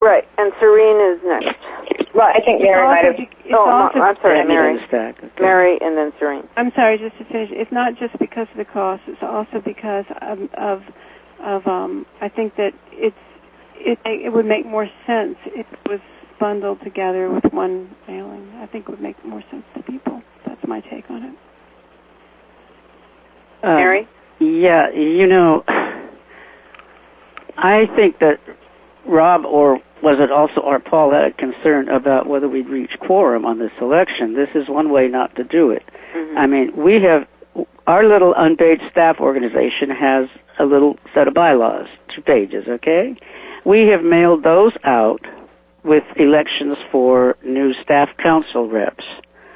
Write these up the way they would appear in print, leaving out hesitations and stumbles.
Right, and Serene is next. Well, I think Mary might have... I'm sorry, Mary. Okay. Mary and then Serene. I'm sorry, just to finish. It's not just because of the cost. It's also because of I think that it would make more sense if it was bundled together with one mailing. I think it would make more sense to people. That's my take on it. Mary? Yeah, I think that Rob, or was it also our Paul, had a concern about whether we'd reach quorum on this election. This is one way not to do it. Mm-hmm. I mean, our little unpaid staff organization has a little set of bylaws, 2 pages, okay? We have mailed those out with elections for new staff council reps.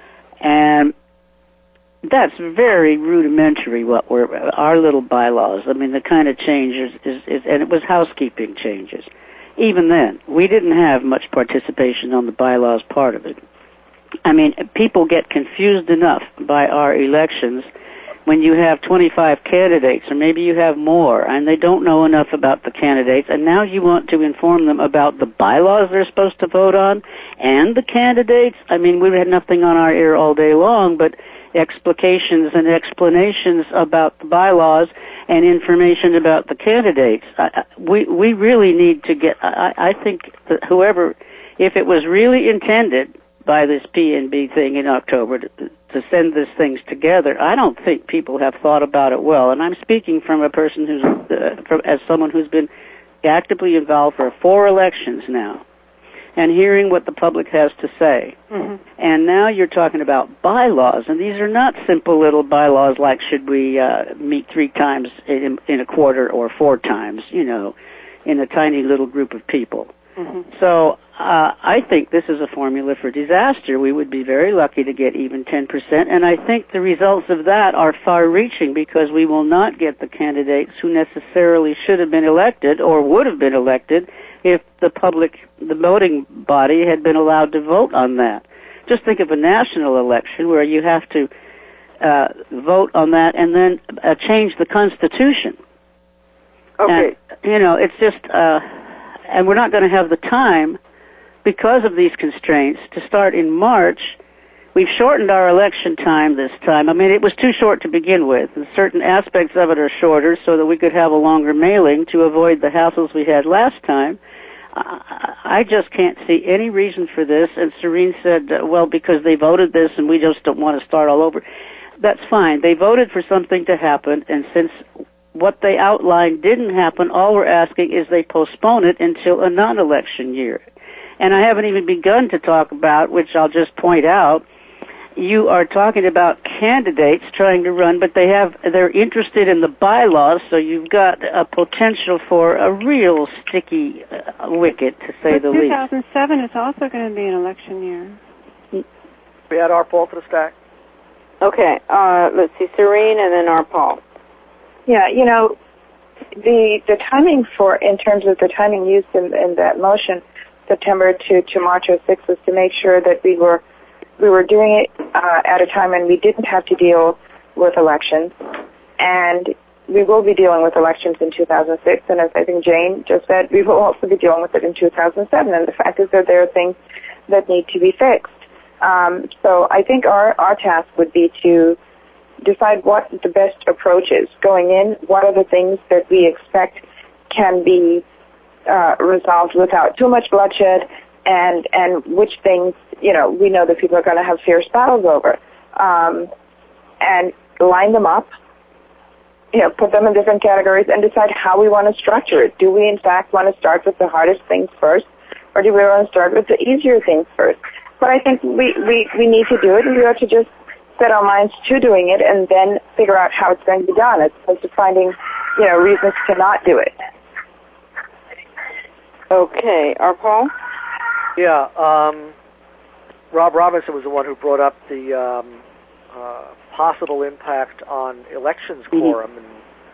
And that's very rudimentary, our little bylaws. I mean, the kind of changes and it was housekeeping changes. Even then, we didn't have much participation on the bylaws part of it. I mean, people get confused enough by our elections when you have 25 candidates, or maybe you have more, and they don't know enough about the candidates, and now you want to inform them about the bylaws they're supposed to vote on and the candidates. I mean, we had nothing on our ear all day long, but explications and explanations about the bylaws and information about the candidates. We really need to get, I think that whoever, if it was really intended by this P&B thing in October to send these things together, I don't think people have thought about it well. And I'm speaking from a person who's, as someone who's been actively involved for 4 elections now, and hearing what the public has to say. Mm-hmm. And now you're talking about bylaws, and these are not simple little bylaws like should we meet 3 times in a quarter or 4 times, in a tiny little group of people. Mm-hmm. So I think this is a formula for disaster. We would be very lucky to get even 10%, and I think the results of that are far-reaching because we will not get the candidates who necessarily should have been elected or would have been elected if the voting body had been allowed to vote on that. Just think of a national election where you have to vote on that and then change the Constitution. Okay. And, it's just, and we're not going to have the time because of these constraints to start in March. We've shortened our election time this time. I mean, it was too short to begin with, and certain aspects of it are shorter so that we could have a longer mailing to avoid the hassles we had last time. I just can't see any reason for this, and Serene said, well, because they voted this and we just don't want to start all over. That's fine. They voted for something to happen, and since what they outlined didn't happen, all we're asking is they postpone it until a non-election year. And I haven't even begun to talk about, which I'll just point out, you are talking about candidates trying to run, but they're interested in the bylaws, so you've got a potential for a real sticky wicket, to say the least. 2007 is also going to be an election year. We had our Paul for the stack. Okay, let's see, Serene and then our Paul. Yeah, the timing in terms of the timing used in that motion, September to March 06, was to make sure that we were doing it at a time when we didn't have to deal with elections, and we will be dealing with elections in 2006, and as I think Jane just said, we will also be dealing with it in 2007, and the fact is that there are things that need to be fixed. So I think our task would be to decide what the best approach is. Going in, what are the things that we expect can be resolved without too much bloodshed, and which things, we know that people are going to have fierce battles over, and line them up, put them in different categories and decide how we want to structure it. Do we, in fact, want to start with the hardest things first, or do we want to start with the easier things first? But I think we need to do it, and we ought to just set our minds to doing it and then figure out how it's going to be done, as opposed to finding, reasons to not do it. Okay, our Paul? Yeah, Rob Robinson was the one who brought up the possible impact on elections quorum, and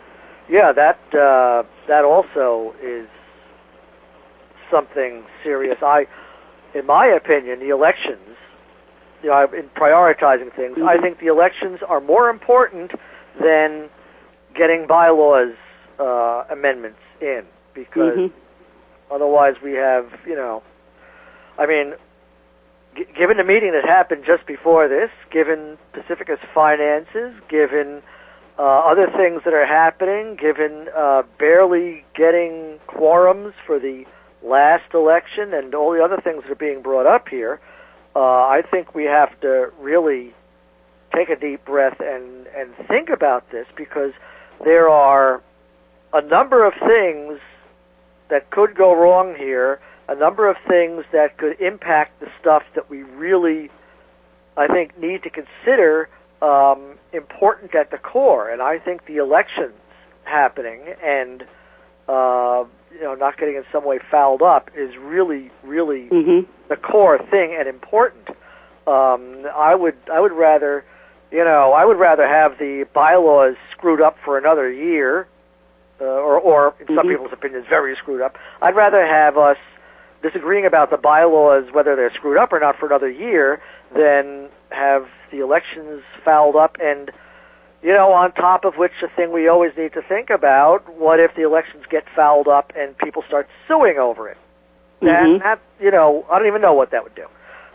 that also is something serious. In my opinion, the elections, in prioritizing things, I think the elections are more important than getting bylaws amendments in, because Otherwise, we have, I mean, given the meeting that happened just before this, given Pacifica's finances, given other things that are happening, given barely getting quorums for the last election and all the other things that are being brought up here, I think we have to really take a deep breath and think about this, because there are a number of things that could go wrong here, a number of things that could impact the stuff that we really, I think, need to consider important at the core. And I think the elections happening and not getting in some way fouled up is really, really the core thing and important. I would rather have the bylaws screwed up for another year, or in some people's opinions, very screwed up. I'd rather have us disagreeing about the bylaws, whether they're screwed up or not, for another year, than have the elections fouled up. And, on top of which, the thing we always need to think about, what if the elections get fouled up and people start suing over it? And that, I don't even know what that would do.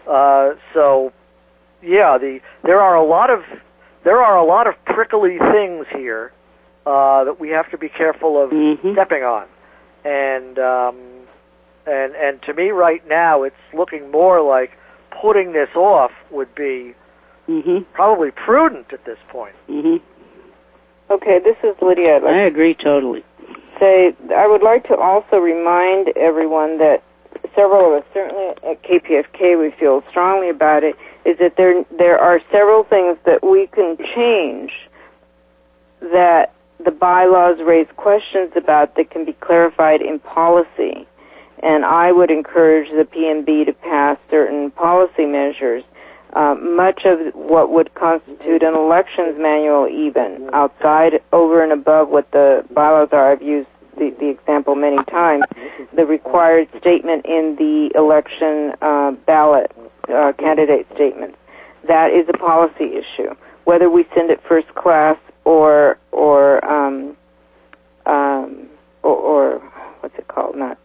There are a lot of prickly things here that we have to be careful of stepping on. And to me right now, it's looking more like putting this off would be probably prudent at this point. Okay, this is Lydia. I agree totally. I would like to also remind everyone that several of us, certainly at KPFK, we feel strongly about it, is that there are several things that we can change that the bylaws raise questions about that can be clarified in policy. And I would encourage the PNB to pass certain policy measures. Much of what would constitute an elections manual, even outside, over and above what the bylaws are. I've used the example many times. The required statement in the election ballot, candidate statements. That is a policy issue. Whether we send it first class or what's it called? Not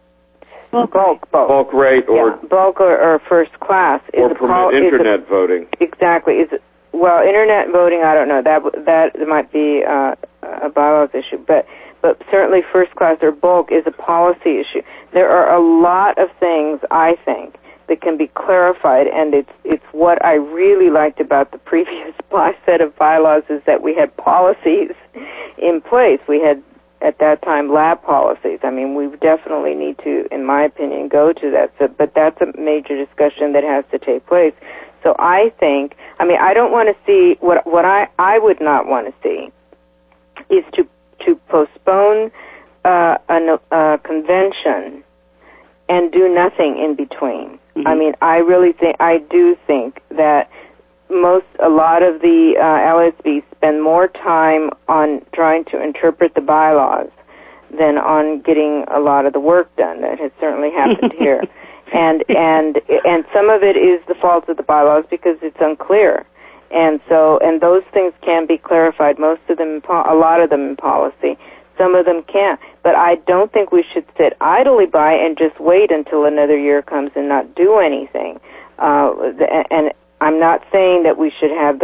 bulk rate, or bulk or first class is or permit internet voting. Exactly. Internet voting? I don't know. That might be a bylaws issue, but certainly first class or bulk is a policy issue. There are a lot of things, I think, that can be clarified, and it's what I really liked about the previous set of bylaws is that we had policies in place. We had, at that time, lab policies. I mean, we definitely need to, in my opinion, go to that. But that's a major discussion that has to take place. So I think, I don't want to see, what I would not want to see is to postpone a convention and do nothing in between. I do think that a lot of the LSBs spend more time on trying to interpret the bylaws than on getting a lot of the work done. That has certainly happened here. And some of it is the fault of the bylaws because it's unclear. And those things can be clarified, a lot of them in policy. Some of them can't. But I don't think we should sit idly by and just wait until another year comes and not do anything. And I'm not saying that we should have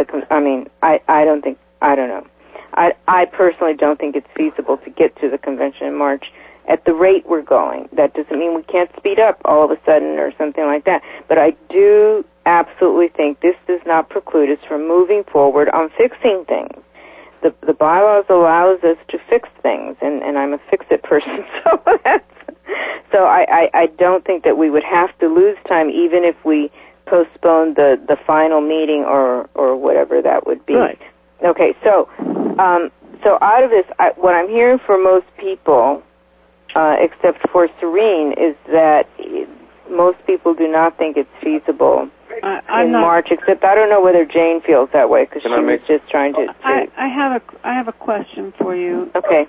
I personally don't think it's feasible to get to the convention in March at the rate we're going. That doesn't mean we can't speed up all of a sudden or something like that. But I do absolutely think this does not preclude us from moving forward on fixing things. The bylaws allows us to fix things, and I'm a fix-it person, so I don't think that we would have to lose time even if we postpone the final meeting or whatever that would be. Right. Okay, so out of this, what I'm hearing from most people, except for Serene, is that most people do not think it's feasible in March. Except I don't know whether Jane feels that way because she was just trying to. I have a question for you. Okay.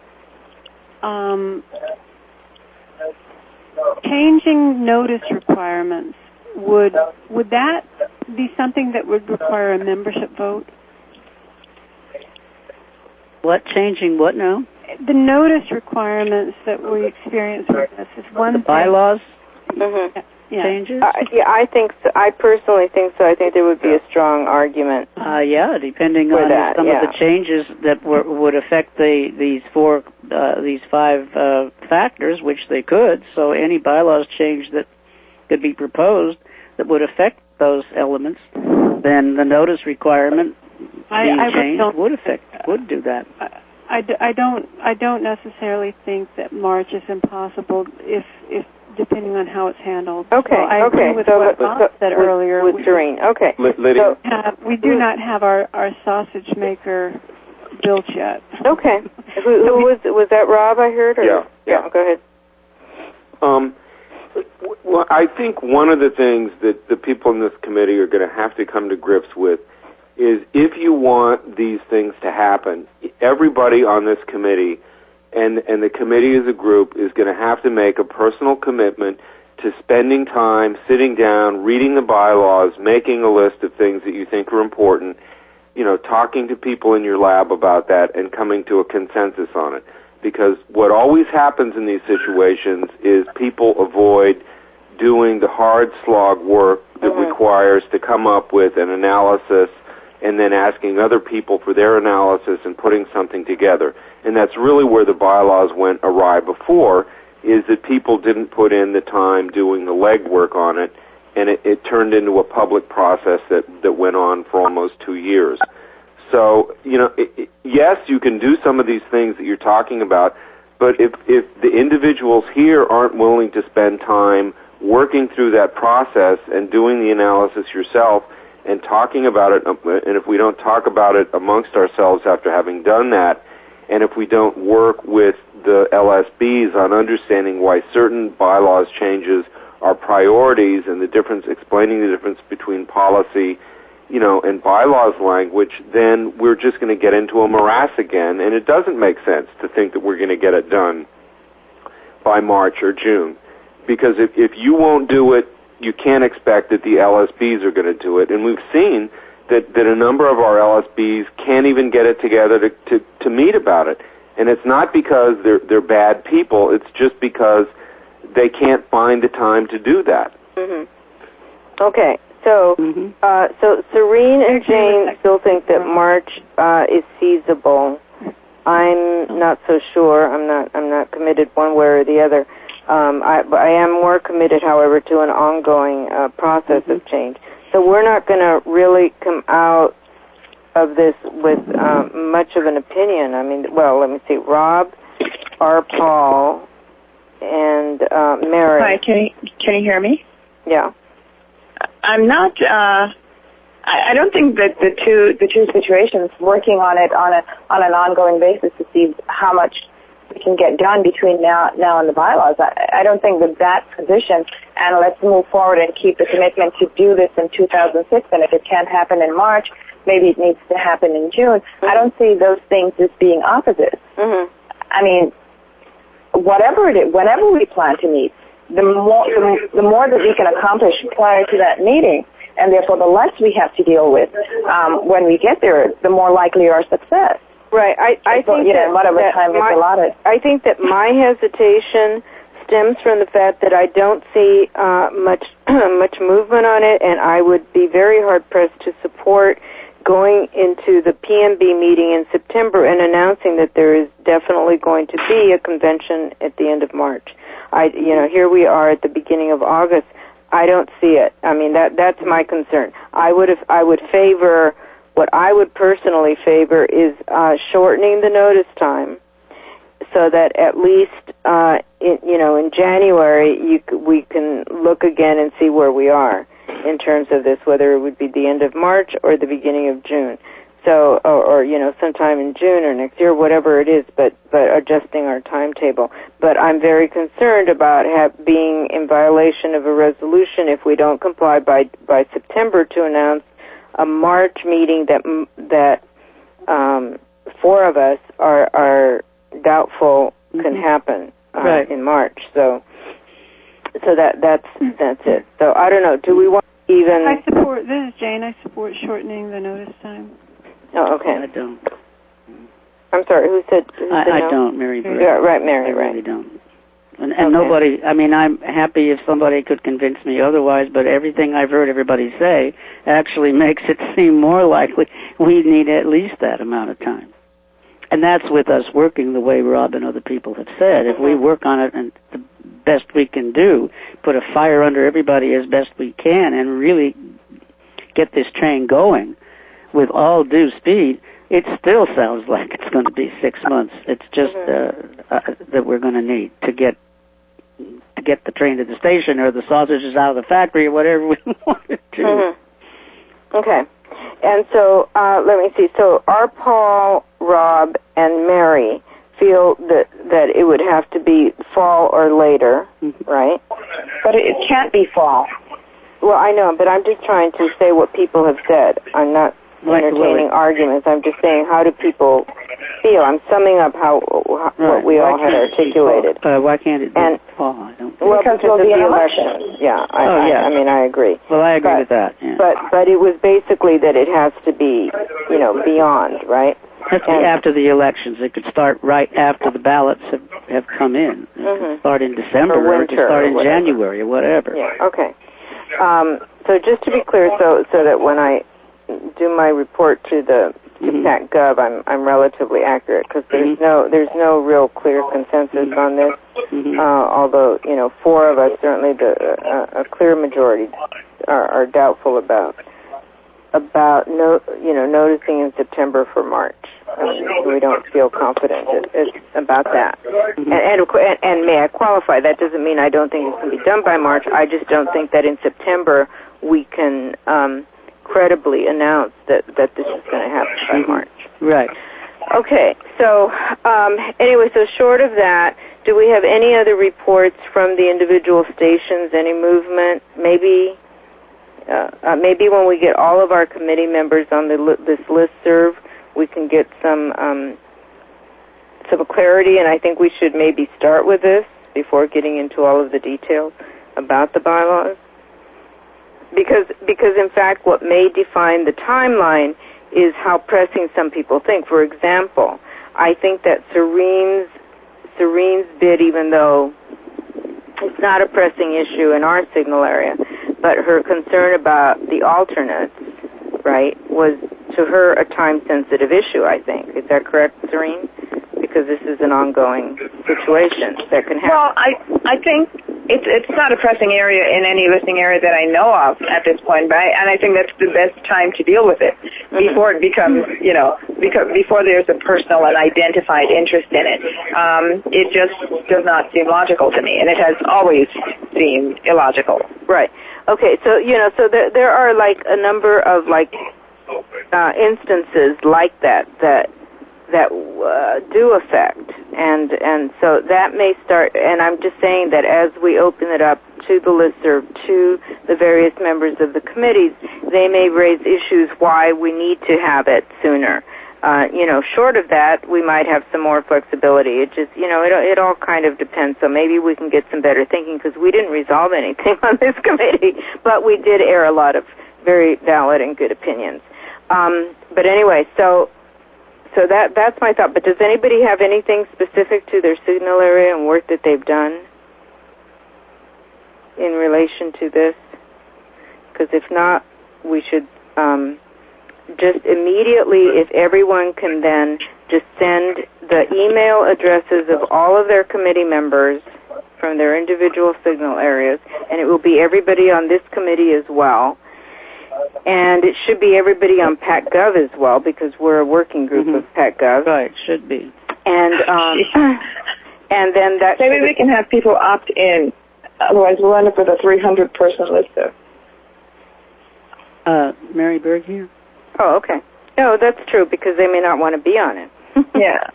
Changing notice requirements, would that be something that would require a membership vote? What? Changing what now? the notice requirements that we experience with this is one the thing. bylaws Yeah. changes? I think so. I personally think so. I think there would be a strong argument. Depending for on that, some of the changes that would affect these five factors, which they could. So any bylaws change that could be proposed that would affect those elements, then the notice requirement being changed would do that. I don't necessarily think that March is impossible if depending on how it's handled. Okay. So I agree with what Bob said earlier. With Doreen. Okay. Lydia? We do not have our sausage maker built yet. Okay. Who was that? Rob? I heard. Or? Yeah. Go ahead. Well, I think one of the things that the people in this committee are going to have to come to grips with is if you want these things to happen, everybody on this committee and the committee as a group is going to have to make a personal commitment to spending time, sitting down, reading the bylaws, making a list of things that you think are important, talking to people in your lab about that and coming to a consensus on it. Because what always happens in these situations is people avoid doing the hard slog work that requires to come up with an analysis and then asking other people for their analysis and putting something together. And that's really where the bylaws went awry before, is that people didn't put in the time doing the legwork on it, and it turned into a public process that went on for almost 2 years. So, yes, you can do some of these things that you're talking about, but if the individuals here aren't willing to spend time working through that process and doing the analysis yourself and talking about it, and if we don't talk about it amongst ourselves after having done that, and if we don't work with the LSBs on understanding why certain bylaws changes are priorities and explaining the difference between policy, and bylaws language, then we're just going to get into a morass again, and it doesn't make sense to think that we're going to get it done by March or June. Because if you won't do it, you can't expect that the LSBs are going to do it. And we've seen that a number of our LSBs can't even get it together to meet about it. And it's not because they're bad people, it's just because they can't find the time to do that. Mm-hmm. Okay. So, so Serene and Jane still think that March is feasible. I'm not so sure. I'm not committed one way or the other. I am more committed, however, to an ongoing process of change. So we're not going to really come out of this with much of an opinion. I mean, well, let me see. Rob, R. Paul, and Mary. Hi, can you hear me? Yeah. I'm not. I don't think that the two situations, working on it on an ongoing basis to see how much we can get done between now and the bylaws. I don't think that position, and let's move forward and keep the commitment to do this in 2006. And if it can't happen in March, maybe it needs to happen in June. Mm-hmm. I don't see those things as being opposites. Mm-hmm. I mean, whatever it is, whenever we plan to meet, the more that we can accomplish prior to that meeting, and therefore the less we have to deal with when we get there, the more likely our success. Right. I think whatever time is allotted. I think that my hesitation stems from the fact that I don't see much movement on it, and I would be very hard pressed to support going into the PMB meeting in September and announcing that there is definitely going to be a convention at the end of March. Here we are at the beginning of August. I don't see it. I mean, that's my concern. I would favor, what I would personally favor is shortening the notice time, so that at least in January we can look again and see where we are in terms of this, whether it would be the end of March or the beginning of June. So, or sometime in June or next year, whatever it is, but adjusting our timetable. But I'm very concerned about being in violation of a resolution if we don't comply by September to announce a March meeting that four of us are doubtful can happen in March. So that's it. So I don't know. Do we want even? This is Jane. I support shortening the notice time. Oh, okay. I don't. I'm sorry, who said I no? don't, Mary Bird. Yeah, right, Mary, I right. really don't. And nobody, I mean, I'm happy if somebody could convince me otherwise, but everything I've heard everybody say actually makes it seem more likely we need at least that amount of time. And that's with us working the way Rob and other people have said. If we work on it and the best we can do, put a fire under everybody as best we can, and really get this train going with all due speed, it still sounds like it's going to be 6 months. It's just that we're going to need to get the train to the station or the sausages out of the factory or whatever we want to do. Mm-hmm. Okay. And so, let me see. So, are Paul, Rob, and Mary feel that it would have to be fall or later, right? But it can't be fall. Well, I know, but I'm just trying to say what people have said. I'm not entertaining arguments. I'm just saying, how do people feel? I'm summing up what we all had articulated. Why can't it be fall? I don't well, because of the election. Yeah, I mean, I agree. Well, I agree with that. Yeah. But it was basically that it has to be, beyond, right? It has to be after the elections. It could start right after the ballots have come in. It could start in December, or it could start in January, or whatever. Yeah. Okay. So just to be clear, so that when I do my report to PacGov, I'm relatively accurate, because there's no real clear consensus on this. Although 4 of us, certainly a clear majority, are doubtful about noticing in September for March. We don't feel confident about that. And may I qualify? That doesn't mean I don't think it can be done by March. I just don't think that in September we can credibly announce that this is going to happen by March. Right. Okay. So anyway, so short of that, do we have any other reports from the individual stations? Any movement? Maybe when we get all of our committee members on this listserv, we can get some clarity, and I think we should maybe start with this before getting into all of the details about the bylaws. Because in fact, what may define the timeline is how pressing some people think. For example, I think that Serene's bid, even though it's not a pressing issue in our signal area, but her concern about the alternates, right, was to her a time-sensitive issue, I think. Is that correct, Serene? Because this is an ongoing situation that can happen. Well, I think it's not a pressing area in any listing area that I know of at this point, but I think that's the best time to deal with it before it becomes, before there's a personal and identified interest in it. It just does not seem logical to me, and it has always seemed illogical. Right. Okay. So so there are like a number of instances like that do affect, and so that may start. And I'm just saying that as we open it up to the listserv, to the various members of the committees, they may raise issues why we need to have it sooner. Short of that, we might have some more flexibility. It just, it all kind of depends. So maybe we can get some better thinking, because we didn't resolve anything on this committee, but we did air a lot of very valid and good opinions. But anyway, so that's my thought. But does anybody have anything specific to their signal area and work that they've done in relation to this? Because if not, we should just immediately, if everyone can then just send the email addresses of all of their committee members from their individual signal areas, and it will be everybody on this committee as well. And it should be everybody on PacGov as well, because we're a working group of PacGov. Right, should be. And and then that maybe we can have people opt in. Otherwise, we'll end up with a 300-person list. Mary Berg here. Oh, okay. No, that's true, because they may not want to be on it. Yeah.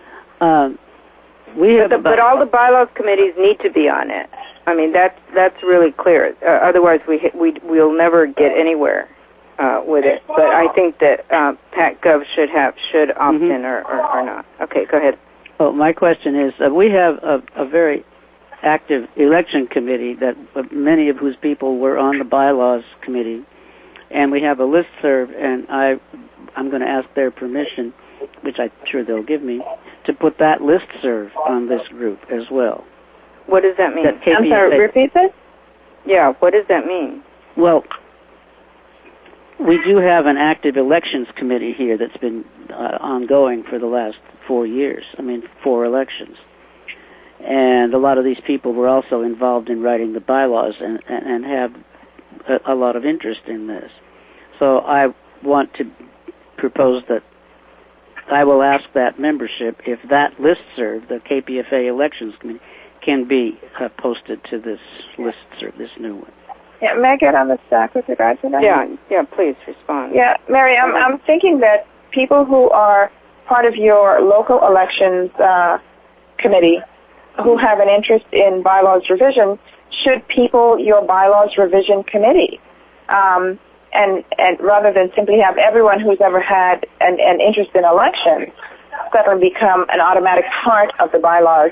But all the bylaws committees need to be on it. I mean, that's really clear. Otherwise, we'll never get anywhere with it. But I think that PacGov should opt in or not. Okay, go ahead. Well, my question is, we have a very active election committee that many of whose people were on the bylaws committee, and we have a listserv, and I'm going to ask their permission which I'm sure they'll give me, to put that listserv on this group as well. What does that mean? I'm sorry, repeat this? Yeah, what does that mean? Well, we do have an active elections committee here that's been ongoing for the last 4 years. 4 elections. And a lot of these people were also involved in writing the bylaws and have a lot of interest in this. So I want to propose that I will ask that membership if that listserv, the KPFA Elections Committee, can be posted to this listserv, this new one. Yeah, may I get on the stack with regard to that? Yeah, please respond. Yeah, Mary, I'm thinking that people who are part of your local elections committee who have an interest in bylaws revision should people your bylaws revision committee. And rather than simply have everyone who's ever had an interest in elections suddenly become an automatic part of the bylaws,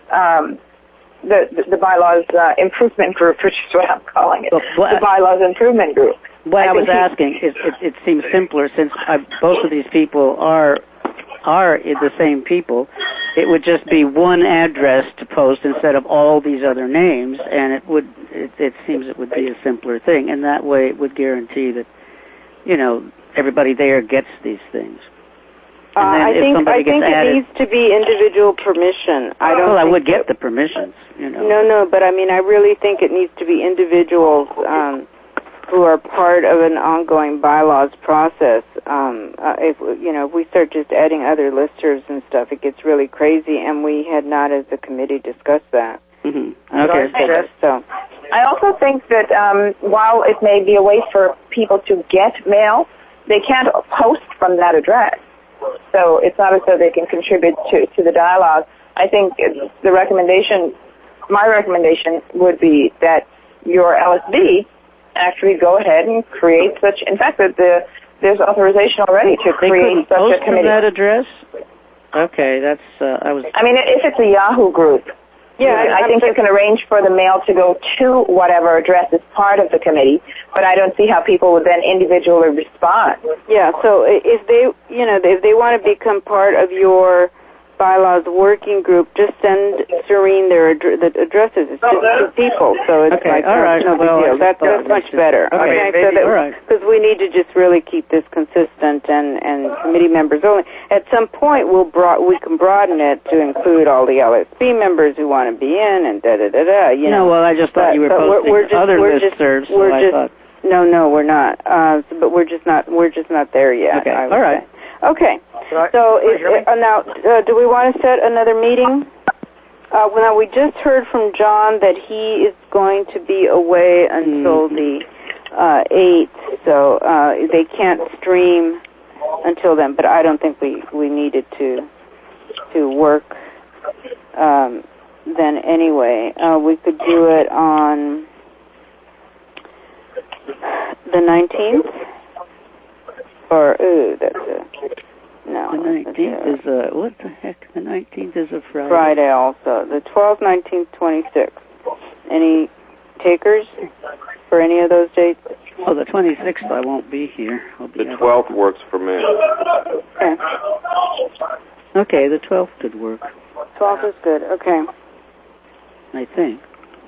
the bylaws improvement group, which is what I'm calling it, the bylaws improvement group. What I was asking is, it seems simpler since both of these people are the same people. It would just be one address to post instead of all these other names, and it seems it would be a simpler thing, and that way it would guarantee that, everybody there gets these things. I think it needs to be individual permission. I would get the permissions, No, but I really think it needs to be individuals who are part of an ongoing bylaws process. If we start just adding other listservs and stuff, it gets really crazy, and we had not, as a committee, discussed that. Mm-hmm. Okay. So I also think that while it may be a way for people to get mail, they can't post from that address. So it's not as though they can contribute to the dialogue. I think my recommendation would be that your LSB actually go ahead and create such. In fact, there's authorization already to create such a committee. From that address? Okay, that's if it's a Yahoo group, I think you can arrange for the mail to go to whatever address is part of the committee. But I don't see how people would then individually respond. Yeah. So if they want to become part of your bylaws working group, just send Serene the addresses. It's just 2 people, so it's okay. All right. No big deal. That's much better. Okay. Because we need to just really keep this consistent and committee members only. At some point, we can broaden it to include all the LSB members who want to be in and da-da-da-da. Well, I just thought you were posting other listservs, so I thought... No, we're not. But we're just not there yet. Okay. All right. Okay. So now, do we want to set another meeting? Now, we just heard from John that he is going to be away until the 8th, so they can't stream until then. But I don't think we needed to work then anyway. We could do it on the 19th. Or, that's no. The 19th is what the heck? The 19th is a Friday. Friday also. The 12th, 19th, 26th. Any takers for any of those dates? Oh, the 26th I won't be here. The 12th works for me. Okay, the 12th could work. 12th is good, okay. I think.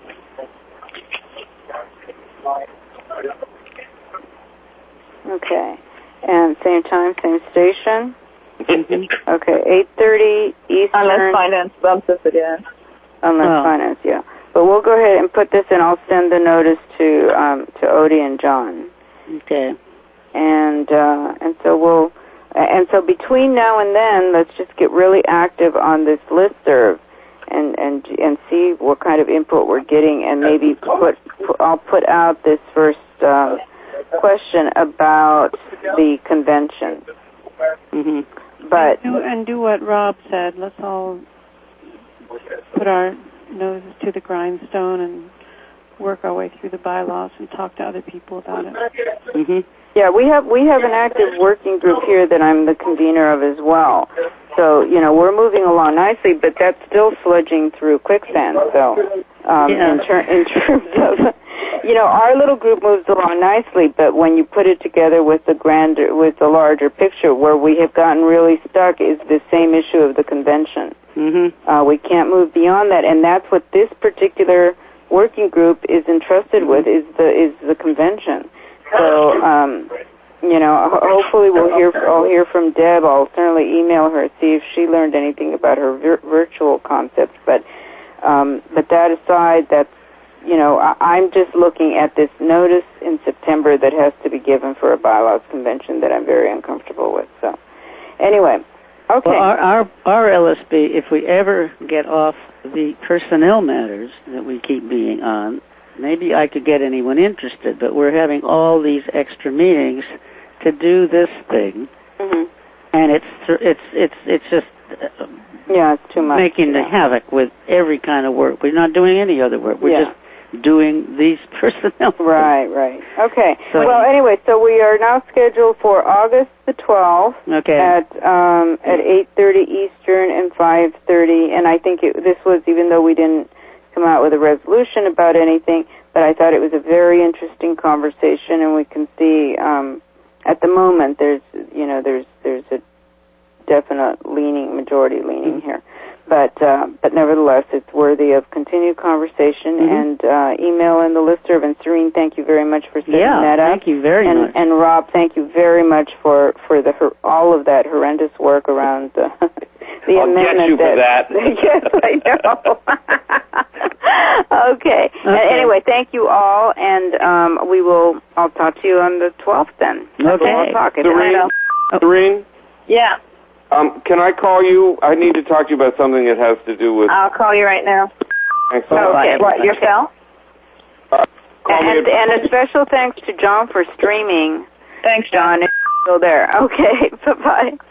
Okay. And same time, same station? Mm-hmm. Okay, 8:30 Eastern. Unless finance bumps us again. Unless finance, yeah. But we'll go ahead and put this in. I'll send the notice to Odie and John. Okay. And so between now and then, let's just get really active on this listserv and see what kind of input we're getting, and maybe I'll put out this first question about the convention. Mm-hmm. But and do what Rob said. Let's all put our noses to the grindstone and work our way through the bylaws and talk to other people about it. Mm-hmm. Yeah, we have an active working group here that I'm the convener of as well. So, we're moving along nicely, but that's still sludging through quicksand. So, in terms our little group moves along nicely, but when you put it together with the larger picture, where we have gotten really stuck is the same issue of the convention. Mm-hmm. We can't move beyond that, and that's what this particular working group is entrusted with, is the convention. So, hopefully I'll hear from Deb. I'll certainly email her, see if she learned anything about her virtual concepts. But that aside, I'm just looking at this notice in September that has to be given for a bylaws convention that I'm very uncomfortable with. So, anyway, okay. Well, our LSB, if we ever get off the personnel matters that we keep being on, maybe I could get anyone interested. But we're having all these extra meetings to do this thing, and it's just it's too much. Making the havoc with every kind of work. We're not doing any other work. We're just doing these personnel. Right. Okay. So, well, anyway, so we are now scheduled for August the 12th at 8:30 Eastern and 5:30. And I think this was, even though we didn't come out with a resolution about anything, but I thought it was a very interesting conversation, and we can see at the moment there's a definite majority leaning here. But nevertheless, it's worthy of continued conversation and email in the listserv. And Serene, thank you very much for setting that up. Thank you very much. And Rob, thank you very much for all of that horrendous work around the amendment. I'll get you for that. Yes, I know. Okay. Anyway, thank you all, and I'll talk to you on the 12th then. Okay. We'll talk. Serene? Yeah. Can I call you? I need to talk to you about something that has to do with... I'll call you right now. Excellent. Okay. What, your cell? And a special thanks to John for streaming. Thanks, John. John is still there. Okay, bye-bye.